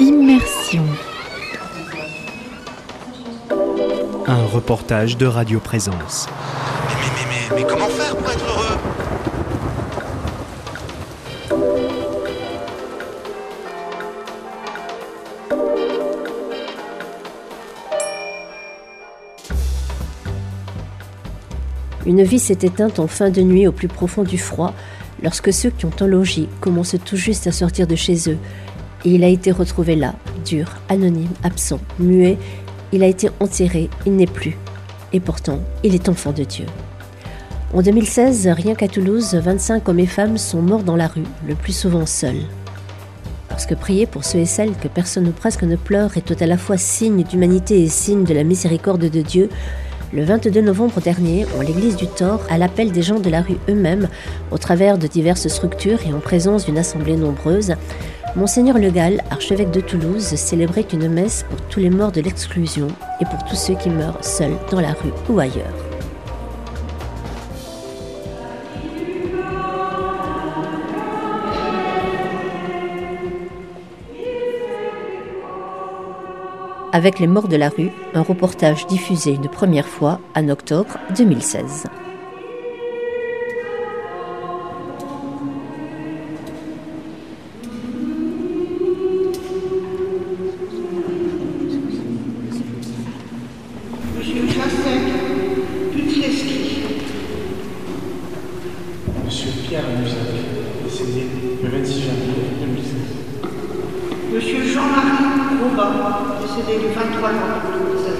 Immersion. Un reportage de Radio Présence. Mais comment faire pour être heureux ? Une vie s'est éteinte en fin de nuit au plus profond du froid, lorsque ceux qui ont un logis commencent tout juste à sortir de chez eux. Et il a été retrouvé là, dur, anonyme, absent, muet. Il a été enterré, il n'est plus. Et pourtant, il est enfant de Dieu. En 2016, rien qu'à Toulouse, 25 hommes et femmes sont morts dans la rue, le plus souvent seuls. Parce que prier pour ceux et celles que personne ou presque ne pleure est tout à la fois signe d'humanité et signe de la miséricorde de Dieu, le 22 novembre dernier, en l'église du Thor, à l'appel des gens de la rue eux-mêmes, au travers de diverses structures et en présence d'une assemblée nombreuse, Monseigneur Le Gall, archevêque de Toulouse, célébrait une messe pour tous les morts de l'exclusion et pour tous ceux qui meurent seuls dans la rue ou ailleurs. Avec les morts de la rue, un reportage diffusé une première fois en octobre 2016. Monsieur Jacek Putreski. Monsieur Pierre Musac, décédé le 26 janvier 2016. Monsieur Jean-Marie Robin, décédé le 23 janvier 2016.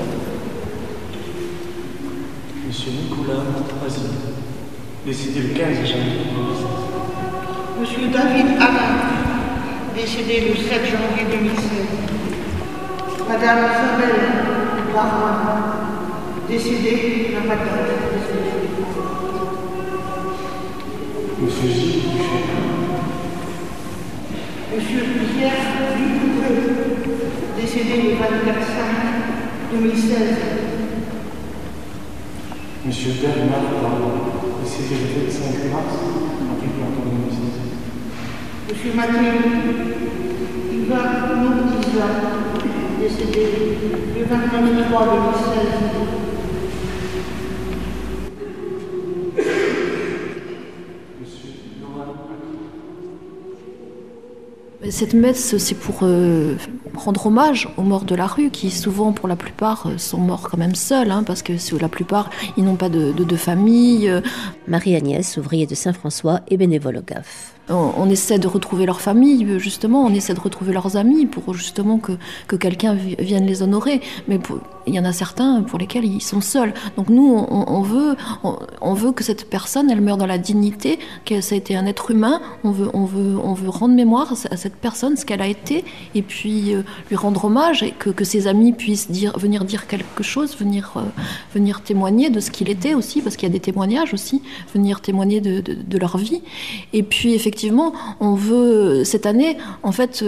Monsieur Nicolas Montrasi, décédé le 15 janvier 2016. Monsieur David Alain, décédé le 7 janvier 2016. Madame Isabelle Barman, décédée la patate. Monsieur Gilles Duchesne. Monsieur Pierre Ducouvreux, décédé le 24/5/2016. Monsieur Bernard Barman, décédé le 25 mars 2016. Monsieur Mathieu Ivan Nourtiza, décédé le 29/3/2016. Cette messe, c'est pour rendre hommage aux morts de la rue, qui souvent, pour la plupart, sont morts quand même seuls, parce que la plupart, ils n'ont pas de famille. Marie-Agnès, ouvrier de Saint-François et bénévole au GAF. On essaie de retrouver leur famille, justement, on essaie de retrouver leurs amis pour justement que quelqu'un vienne les honorer. Mais il y en a certains pour lesquels ils sont seuls. Donc nous, on veut que cette personne, elle meure dans la dignité, que ça a été un être humain. On veut rendre mémoire à cette personne, ce qu'elle a été, et puis lui rendre hommage, et que ses amis puissent venir dire quelque chose, venir témoigner de ce qu'il était aussi, parce qu'il y a des témoignages aussi, venir témoigner de leur vie. Et puis effectivement, on veut, cette année, en fait,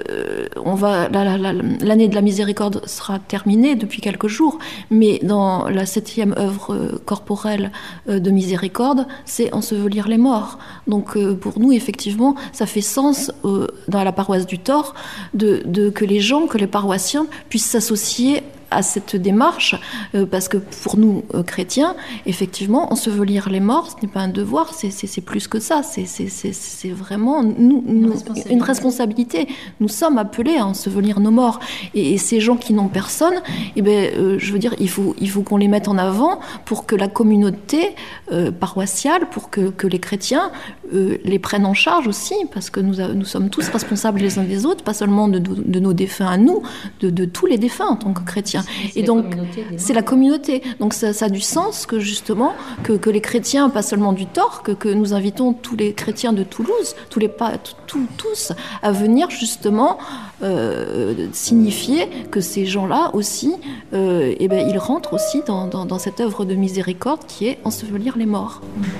l'année de la miséricorde sera terminée depuis quelques jours, mais dans la 7e œuvre corporelle de miséricorde, c'est ensevelir les morts. Donc pour nous, effectivement, ça fait sens dans la paroisse du Thor que les paroissiens puissent s'associer à cette démarche, parce que pour nous, chrétiens, effectivement, ensevelir les morts, ce n'est pas un devoir, c'est plus que ça, c'est vraiment une responsabilité. Nous sommes appelés à ensevelir nos morts. Et ces gens qui n'ont personne, je veux dire, il faut qu'on les mette en avant pour que la communauté paroissiale, pour que les chrétiens les prennent en charge aussi, parce que nous sommes tous responsables les uns des autres, pas seulement de nos défunts à nous, de tous les défunts en tant que chrétiens. Et donc, c'est la communauté. Donc, ça a du sens que, justement, que les chrétiens, pas seulement du Thor, que nous invitons tous les chrétiens de Toulouse, tous, à venir, justement, signifier que ces gens-là aussi, ils rentrent aussi dans cette œuvre de miséricorde qui est ensevelir les morts.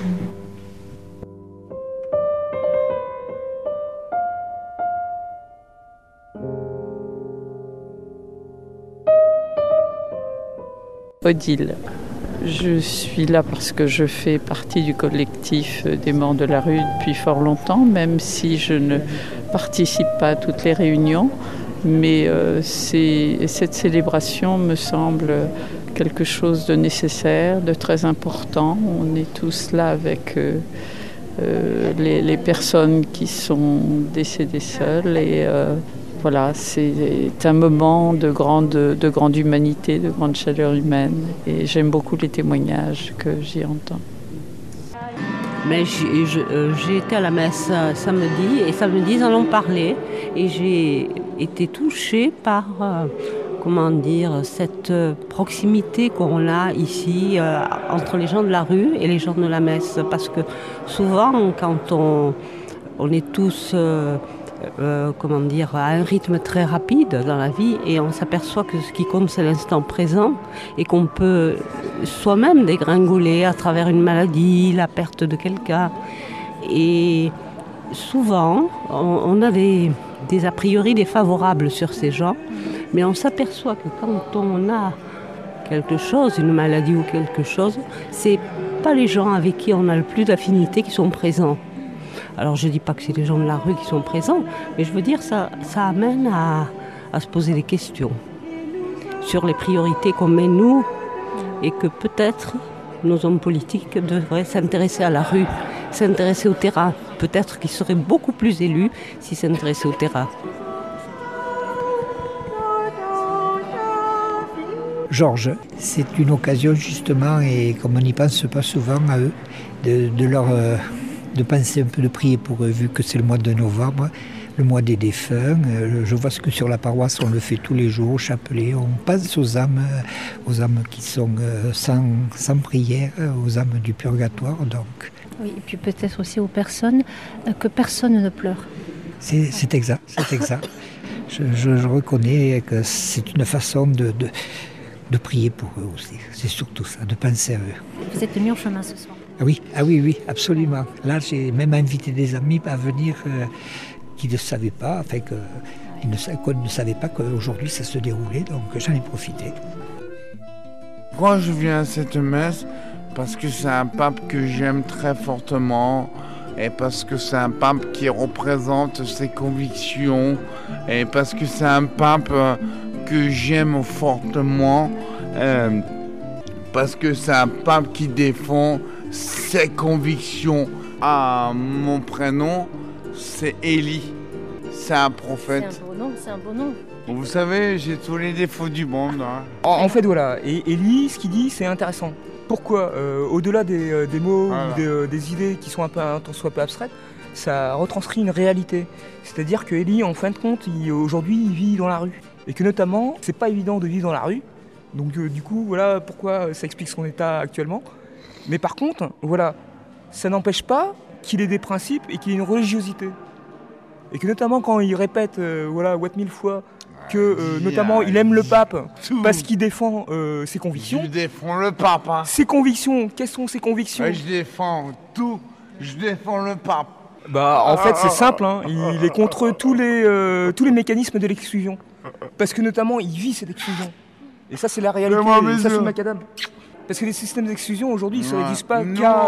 Odile. Je suis là parce que je fais partie du collectif des morts de la rue depuis fort longtemps, même si je ne participe pas à toutes les réunions. Mais cette célébration me semble quelque chose de nécessaire, de très important. On est tous là avec les personnes qui sont décédées seules et voilà, c'est un moment de grande humanité, de grande chaleur humaine et j'aime beaucoup les témoignages que j'y entends. Mais j'ai été à la messe samedi et samedi ils en ont parlé et j'ai été touchée par cette proximité qu'on a ici entre les gens de la rue et les gens de la messe. Parce que souvent, quand on est tous à un rythme très rapide dans la vie et on s'aperçoit que ce qui compte c'est l'instant présent et qu'on peut soi-même dégringoler à travers une maladie, la perte de quelqu'un. Et souvent, on a des a priori défavorables sur ces gens, mais on s'aperçoit que quand on a quelque chose, une maladie ou quelque chose, c'est pas les gens avec qui on a le plus d'affinité qui sont présents. Alors je dis pas que c'est les gens de la rue qui sont présents, mais je veux dire ça amène à se poser des questions sur les priorités qu'on met nous et que peut-être nos hommes politiques devraient s'intéresser à la rue, s'intéresser au terrain. Peut-être qu'ils seraient beaucoup plus élus s'ils s'intéressaient au terrain. Georges, c'est une occasion justement, et comme on n'y pense pas souvent à eux, de penser un peu, de prier pour eux, vu que c'est le mois de novembre, le mois des défunts. Je vois ce que sur la paroisse, on le fait tous les jours, au chapelet. On pense aux âmes qui sont sans prière, aux âmes du purgatoire. Donc. Oui, et puis peut-être aussi aux personnes, que personne ne pleure. C'est exact. Je reconnais que c'est une façon de prier pour eux aussi. C'est surtout ça, de penser à eux. Vous êtes venu en chemin ce soir? Ah oui, absolument. Là, j'ai même invité des amis à venir qui ne savaient pas, qu'on ne savait pas qu'aujourd'hui ça se déroulait, donc j'en ai profité. Pourquoi je viens à cette messe? Parce que c'est un pape que j'aime très fortement et parce que c'est un pape qui représente ses convictions et parce que c'est un pape que j'aime fortement parce que c'est un pape qui défend ses convictions. Mon prénom, c'est Élie. C'est un prophète. C'est un beau nom. Vous savez, j'ai tous les défauts du monde. Hein. En fait, voilà. Et Élie, ce qu'il dit, c'est intéressant. Pourquoi au-delà des mots ou des idées qui sont un peu abstraites, ça retranscrit une réalité. C'est-à-dire que Élie, en fin de compte, aujourd'hui, il vit dans la rue. Et que notamment, c'est pas évident de vivre dans la rue. Donc du coup, voilà pourquoi ça explique son état actuellement. Mais par contre, voilà, ça n'empêche pas qu'il ait des principes et qu'il ait une religiosité. Et que notamment quand il répète, mille fois, que notamment il aime le pape parce qu'il défend ses convictions. Je défends le pape. Hein. Ses convictions, quelles sont ses convictions? Je défends tout, je défends le pape. En fait c'est simple, hein. Il est contre tous les mécanismes de l'exclusion. Parce que notamment il vit cette exclusion. Et ça c'est la réalité, ça c'est macadam. Parce que les systèmes d'exclusion aujourd'hui, ils ne se réduisent pas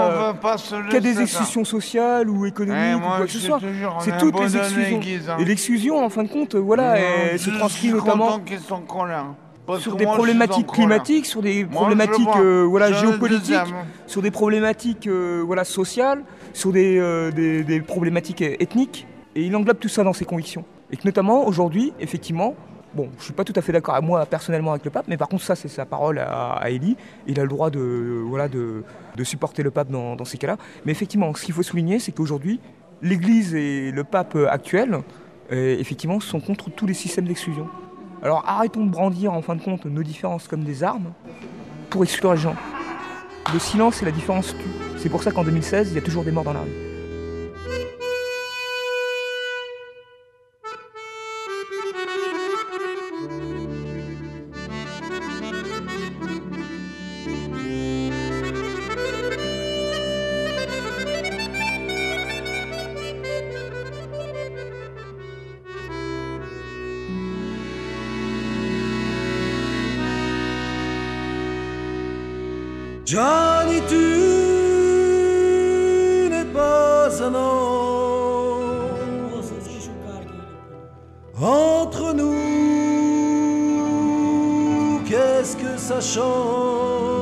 qu'à des exclusions sociales ou économiques ou quoi que ce soit. C'est toutes les exclusions. Et l'exclusion, en fin de compte, elle se transcrit notamment sur des problématiques climatiques, sur des problématiques géopolitiques, sur des problématiques sociales, sur des problématiques ethniques. Et il englobe tout ça dans ses convictions. Et que notamment aujourd'hui, effectivement, bon, je ne suis pas tout à fait d'accord moi personnellement avec le pape, mais par contre ça c'est sa parole à Élie. Il a le droit de supporter le pape dans ces cas-là. Mais effectivement, ce qu'il faut souligner, c'est qu'aujourd'hui, l'Église et le pape actuel, effectivement, sont contre tous les systèmes d'exclusion. Alors arrêtons de brandir en fin de compte nos différences comme des armes pour exclure les gens. Le silence et la différence tuent. C'est pour ça qu'en 2016, il y a toujours des morts dans la rue. Johnny, tu n'es pas un homme. Entre nous qu'est-ce que ça chante.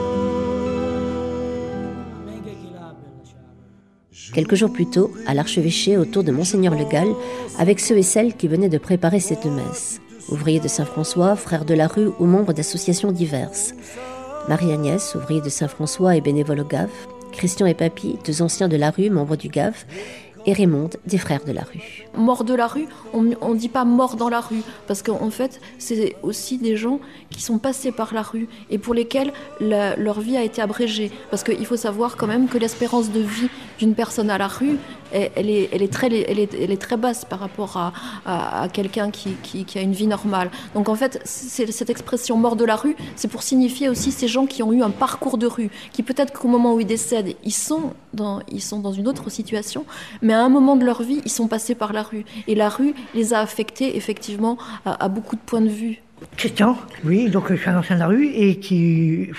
Quelques jours plus tôt, à l'archevêché, autour de Monseigneur Le Gall, avec ceux et celles qui venaient de préparer cette messe. Ouvriers de Saint-François, frères de la rue ou membres d'associations diverses. Marie-Agnès, ouvrier de Saint-François et bénévole au GAV. Christian et Papy, 2 anciens de la rue, membres du GAV. Et Raymond, des frères de la rue. Mort de la rue, on ne dit pas mort dans la rue, parce qu'en fait, c'est aussi des gens qui sont passés par la rue et pour lesquels leur vie a été abrégée. Parce qu'il faut savoir quand même que l'espérance de vie d'une personne à la rue, elle est très basse par rapport à quelqu'un qui a une vie normale. Donc en fait, cette expression mort de la rue, c'est pour signifier aussi ces gens qui ont eu un parcours de rue, qui peut-être qu'au moment où ils décèdent, ils sont dans une autre situation, mais à un moment de leur vie, ils sont passés par la rue. Et la rue les a affectés effectivement à beaucoup de points de vue. Christian, oui, donc je suis un ancien de la rue et qui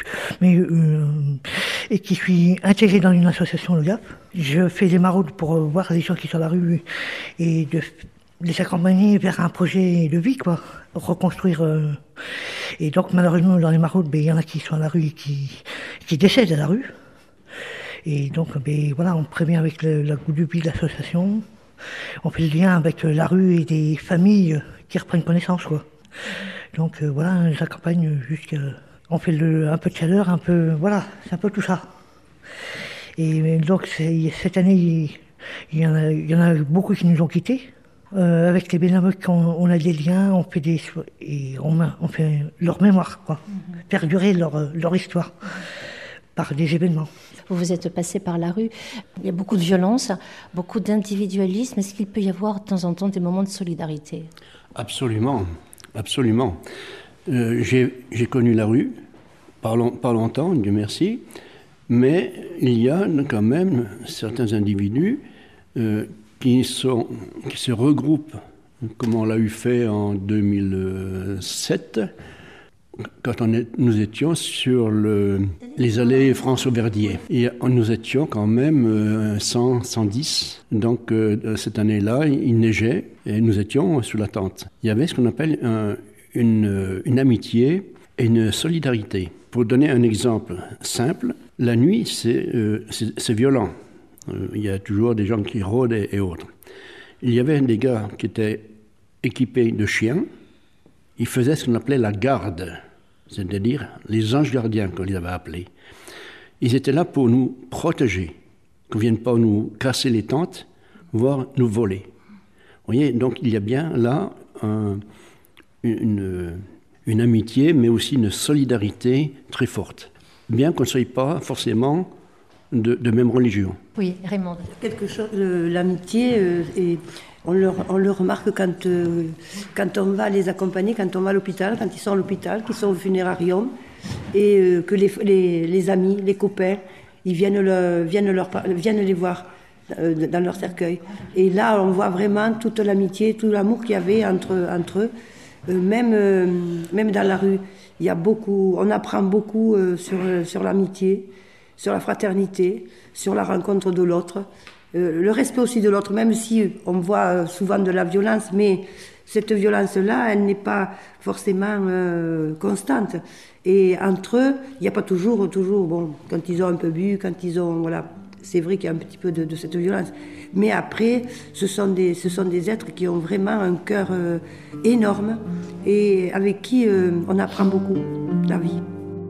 suis intégré dans une association, le GAP. Je fais des maraudes pour voir les gens qui sont à la rue et de les accompagner vers un projet de vie, quoi, reconstruire. Et donc malheureusement dans les maraudes, il y en a qui sont à la rue et qui décèdent à la rue. Et donc voilà, on prévient avec la Goutte de Vie de l'association, on fait le lien avec la rue et des familles qui reprennent connaissance, quoi. Donc voilà, on les accompagne jusqu'à... On fait un peu de chaleur, un peu... Voilà, c'est un peu tout ça. Et donc cette année, il y en a beaucoup qui nous ont quittés. Avec les bénévoles, on a des liens, on fait on fait leur mémoire, quoi. Perdurer leur histoire par des événements. Vous êtes passé par la rue, il y a beaucoup de violence, beaucoup d'individualisme. Est-ce qu'il peut y avoir de temps en temps des moments de solidarité ? Absolument, absolument. J'ai connu la rue, pas longtemps, Dieu merci, mais il y a quand même certains individus qui se regroupent, comme on l'a eu fait en 2007, quand nous étions sur les allées François-Verdier. Et nous étions quand même 110. Donc cette année-là, il neigeait et nous étions sous la tente. Il y avait ce qu'on appelle une amitié et une solidarité. Pour donner un exemple simple, la nuit, c'est violent. Il y a toujours des gens qui rôdent et autres. Il y avait des gars qui étaient équipés de chiens. Ils faisaient ce qu'on appelait la garde, c'est-à-dire les anges gardiens, qu'on les avait appelés. Ils étaient là pour nous protéger, qu'on ne vienne pas nous casser les tentes, voire nous voler. Vous voyez, donc il y a bien là une amitié, mais aussi une solidarité très forte. Bien qu'on ne soit pas forcément de même religion. Oui, Raymond. Quelque chose, l'amitié, on le remarque quand on va les accompagner, quand on va à l'hôpital, quand ils sont à l'hôpital, qu'ils sont au funérarium, et que les amis, les copains, ils viennent les voir dans leur cercueil. Et là, on voit vraiment toute l'amitié, tout l'amour qu'il y avait entre eux, même dans la rue. Il y a beaucoup, on apprend beaucoup sur l'amitié, sur la fraternité, sur la rencontre de l'autre, le respect aussi de l'autre, même si on voit souvent de la violence, mais cette violence-là, elle n'est pas forcément constante. Et entre eux, il n'y a pas toujours, bon, quand ils ont un peu bu, quand ils ont, voilà, c'est vrai qu'il y a un petit peu de cette violence. Mais après, ce sont des êtres qui ont vraiment un cœur énorme et avec qui on apprend beaucoup la vie.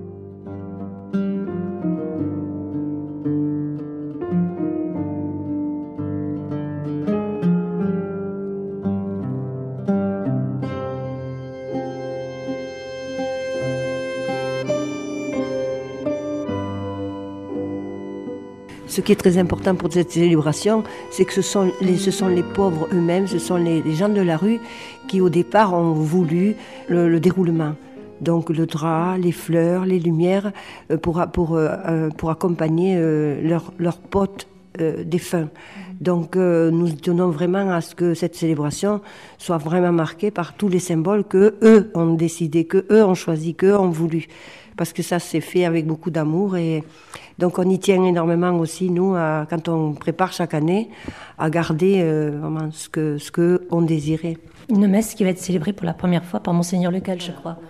Ce qui est très important pour cette célébration, c'est que ce sont les pauvres eux-mêmes, ce sont les gens de la rue qui au départ ont voulu le déroulement. Donc le drap, les fleurs, les lumières pour accompagner leurs potes défunts. Donc nous tenons vraiment à ce que cette célébration soit vraiment marquée par tous les symboles que eux ont décidé, que eux ont choisi, qu'eux ont voulu. Parce que ça s'est fait avec beaucoup d'amour et donc on y tient énormément aussi, nous, quand on prépare chaque année, à garder vraiment ce que on désirait. Une messe qui va être célébrée pour la première fois par Monseigneur Le Gall, je crois.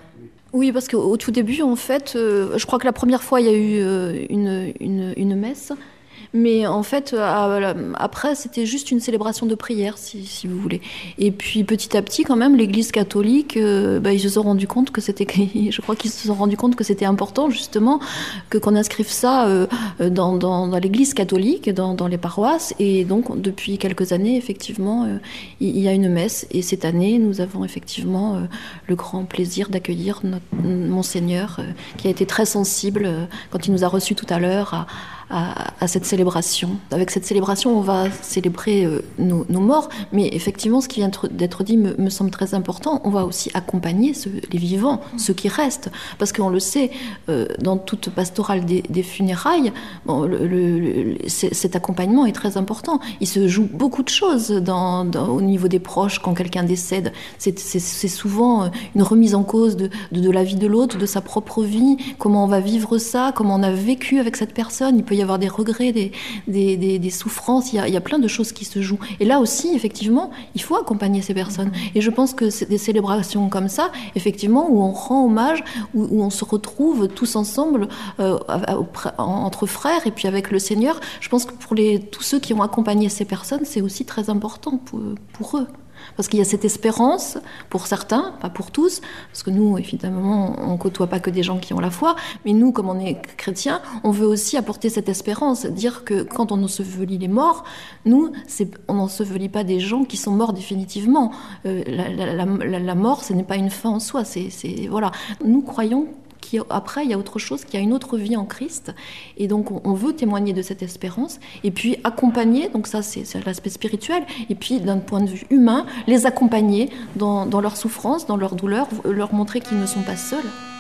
Oui, parce qu'au tout début, en fait, je crois que la première fois, il y a eu une messe. Mais en fait, après, c'était juste une célébration de prière, si vous voulez. Et puis, petit à petit, quand même, l'Église catholique, ils se sont rendus compte que je crois qu'ils se sont rendus compte que c'était important, justement, qu'on inscrive ça dans l'Église catholique, dans les paroisses. Et donc, depuis quelques années, effectivement, il y a une messe. Et cette année, nous avons effectivement le grand plaisir d'accueillir Monseigneur, qui a été très sensible quand il nous a reçus tout à l'heure à cette célébration. Avec cette célébration, on va célébrer nos morts, mais effectivement, ce qui vient d'être dit me semble très important. On va aussi accompagner les vivants, ceux qui restent, parce qu'on le sait, dans toute pastorale des funérailles, cet accompagnement est très important. Il se joue beaucoup de choses au niveau des proches quand quelqu'un décède. C'est souvent une remise en cause de la vie de l'autre, de sa propre vie, comment on va vivre ça, comment on a vécu avec cette personne. Il peut y avoir des regrets, des souffrances, il y a plein de choses qui se jouent. Et là aussi, effectivement, il faut accompagner ces personnes. Et je pense que c'est des célébrations comme ça, effectivement, où on rend hommage, où on se retrouve tous ensemble, entre frères, et puis avec le Seigneur. Je pense que pour tous ceux qui ont accompagné ces personnes, c'est aussi très important pour eux. Parce qu'il y a cette espérance pour certains, pas pour tous, parce que nous, évidemment, on ne côtoie pas que des gens qui ont la foi, mais nous, comme on est chrétiens, on veut aussi apporter cette espérance, dire que quand on ensevelit les morts, nous, on n'ensevelit pas des gens qui sont morts définitivement. La mort, ce n'est pas une fin en soi, voilà. Nous croyons qu'après, il y a autre chose, qu'il y a une autre vie en Christ. Et donc, on veut témoigner de cette espérance. Et puis, accompagner, donc ça, c'est l'aspect spirituel. Et puis, d'un point de vue humain, les accompagner dans leur souffrance, dans leur douleur, leur montrer qu'ils ne sont pas seuls.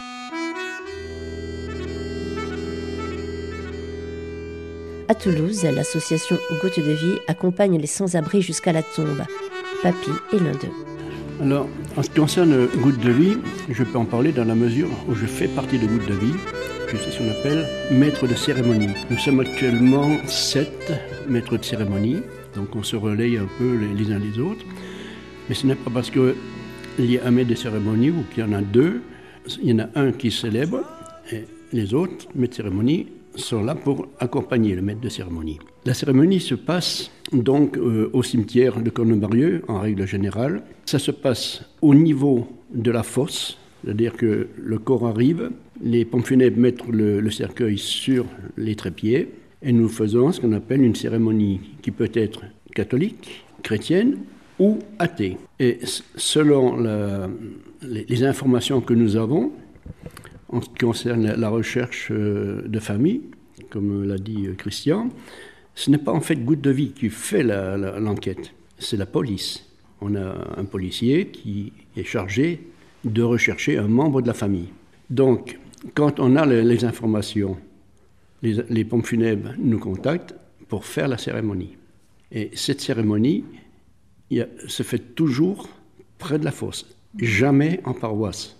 À Toulouse, l'association Gouttes de Vie accompagne les sans-abri jusqu'à la tombe. Papy est l'un d'eux. Alors, en ce qui concerne Gouttes de Vie, je peux en parler dans la mesure où je fais partie de Gouttes de Vie. Je suis ce qu'on appelle maître de cérémonie. Nous sommes actuellement 7 maîtres de cérémonie, donc on se relaye un peu les uns les autres. Mais ce n'est pas parce qu'il y a un maître de cérémonie ou qu'il y en a 2. Il y en a un qui célèbre et les autres maîtres de cérémonie sont là pour accompagner le maître de cérémonie. La cérémonie se passe donc au cimetière de Cornebarieux, en règle générale. Ça se passe au niveau de la fosse, c'est-à-dire que le corps arrive, les pompes funèbres mettent le cercueil sur les trépieds, et nous faisons ce qu'on appelle une cérémonie qui peut être catholique, chrétienne ou athée. Et selon les informations que nous avons, en ce qui concerne la recherche de famille, comme l'a dit Christian, ce n'est pas en fait Gouttes de Vie qui fait l'enquête, c'est la police. On a un policier qui est chargé de rechercher un membre de la famille. Donc, quand on a les informations, les pompes funèbres nous contactent pour faire la cérémonie. Et cette cérémonie se fait toujours près de la fosse, jamais en paroisse.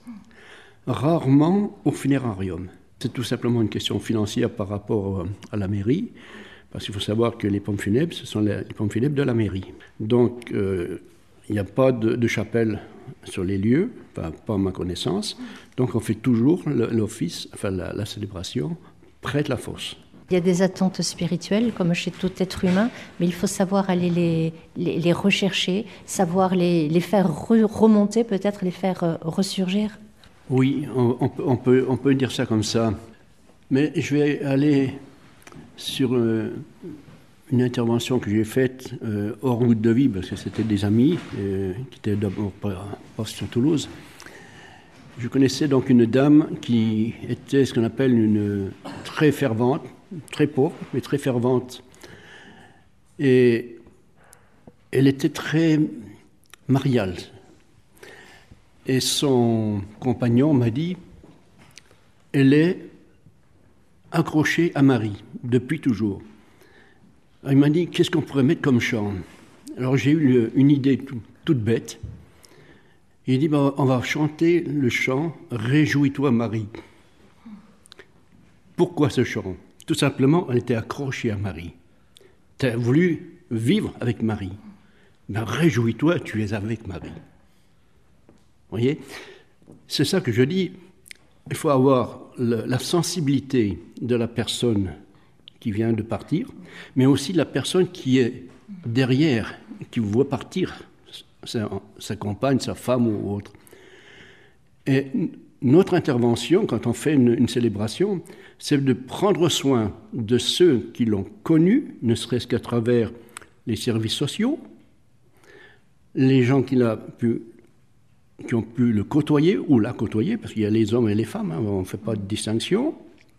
Rarement au funérarium. C'est tout simplement une question financière par rapport à la mairie, parce qu'il faut savoir que les pompes funèbres, ce sont les pompes funèbres de la mairie. Donc, il n'y a pas de chapelle sur les lieux, pas à ma connaissance. Donc, on fait toujours l'office, la célébration, près de la fosse. Il y a des attentes spirituelles, comme chez tout être humain, mais il faut savoir aller les rechercher, savoir les faire remonter, peut-être les faire ressurgir. Oui, on peut dire ça comme ça. Mais je vais aller sur une intervention que j'ai faite hors Gouttes de Vie, parce que c'était des amis qui étaient d'abord pas sur Toulouse. Je connaissais donc une dame qui était ce qu'on appelle une très fervente, très pauvre, mais très fervente. Et elle était très mariale. Et son compagnon m'a dit, elle est accrochée à Marie, depuis toujours. Alors, il m'a dit, qu'est-ce qu'on pourrait mettre comme chant? Alors j'ai eu une idée toute bête. Il dit, on va chanter le chant « Réjouis-toi Marie ». Pourquoi ce chant? Tout simplement, elle était accrochée à Marie. Tu as voulu vivre avec Marie. Ben, réjouis-toi, tu es avec Marie. Vous voyez? C'est ça que je dis. il faut avoir la sensibilité de la personne qui vient de partir, mais aussi la personne qui est derrière, qui voit partir sa compagne, sa femme ou autre. Et notre intervention, quand on fait une célébration, c'est de prendre soin de ceux qui l'ont connu, ne serait-ce qu'à travers les services sociaux, les gens qui ont pu le côtoyer ou la côtoyer, parce qu'il y a les hommes et les femmes, on ne fait pas de distinction,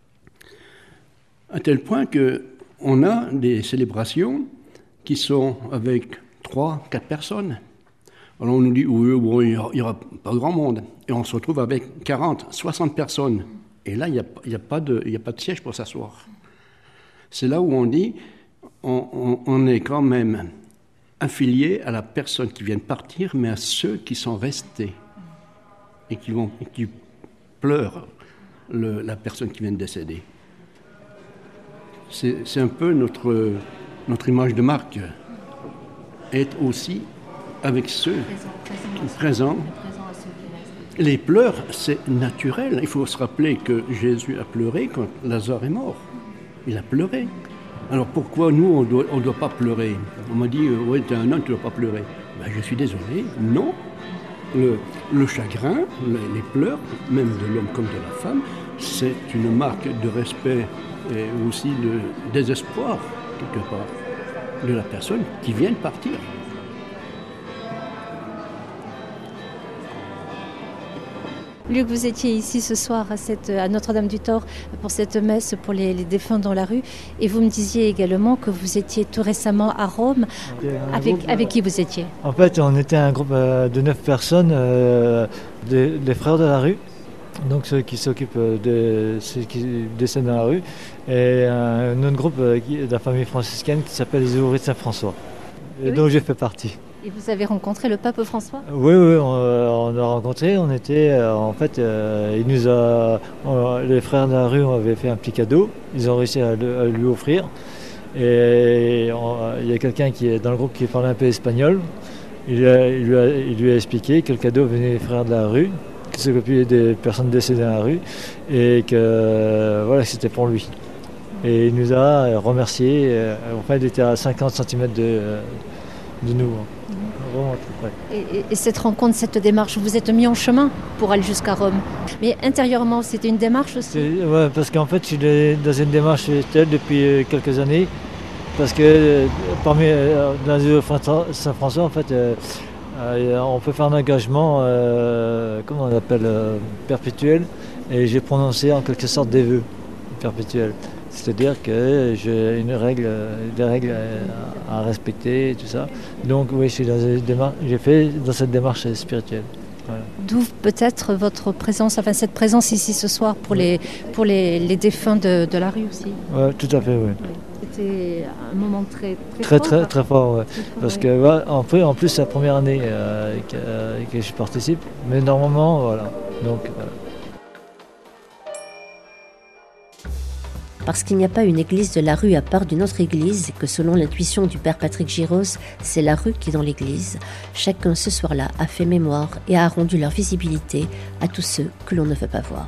à tel point qu'on a des célébrations qui sont avec 3, 4 personnes. Alors on nous dit, oui, bon, il n'y aura pas grand monde. Et on se retrouve avec 40, 60 personnes. Et là, il n'y a pas de siège pour s'asseoir. C'est là où on dit, on est quand même affilié à la personne qui vient de partir, mais à ceux qui sont restés et qui pleurent la personne qui vient de décéder. C'est un peu notre image de marque. Être aussi avec ceux présents. Les pleurs, c'est naturel. Il faut se rappeler que Jésus a pleuré quand Lazare est mort. Il a pleuré. Alors pourquoi nous, on ne doit pas pleurer? On m'a dit, oui, tu es un homme, tu ne dois pas pleurer. Ben, je suis désolé, non. Le chagrin, les pleurs, même de l'homme comme de la femme, c'est une marque de respect et aussi de désespoir, quelque part, de la personne qui vient de partir. Luc, vous étiez ici ce soir à Notre-Dame-du-Thor pour cette messe pour les défunts dans la rue. Et vous me disiez également que vous étiez tout récemment à Rome. Avec qui vous étiez? En fait, on était un groupe de 9 personnes, des frères de la rue, donc ceux qui s'occupent de ceux qui décèdent dans la rue, et un autre groupe de la famille franciscaine qui s'appelle les ouvriers de Saint-François, dont j'ai fait partie. Et vous avez rencontré le pape François? Oui, on l'a rencontré. On était, en fait, les frères de la rue avaient fait un petit cadeau. Ils ont réussi à lui offrir. Et il y a quelqu'un qui est dans le groupe qui parle un peu espagnol. Il lui a expliqué que le cadeau venait des frères de la rue, qui s'occupaient des personnes décédées dans la rue, et que voilà, c'était pour lui. Et il nous a remerciés. Enfin, il était à 50 cm de nous. Vraiment tout près. Et cette rencontre, cette démarche, vous êtes mis en chemin pour aller jusqu'à Rome. Mais intérieurement, c'était une démarche aussi? Oui, parce qu'en fait, je suis dans une démarche spirituelle depuis quelques années. Parce que dans les Saint-François, en fait, on peut faire un engagement, comment on appelle, perpétuel. Et j'ai prononcé en quelque sorte des vœux perpétuels. C'est-à-dire que j'ai des règles à respecter et tout ça. Donc oui, j'ai fait dans cette démarche spirituelle. Voilà. D'où peut-être votre présence, enfin cette présence ici ce soir pour les défunts de la rue aussi. Oui, tout à fait, oui. C'était un moment très fort. Très fort, ouais. Parce que en plus c'est la première année que je participe, mais normalement, voilà. Donc, voilà. Parce qu'il n'y a pas une église de la rue à part d'une autre église, et que selon l'intuition du père Patrick Giros, c'est la rue qui est dans l'église, chacun ce soir-là a fait mémoire et a rendu leur visibilité à tous ceux que l'on ne veut pas voir.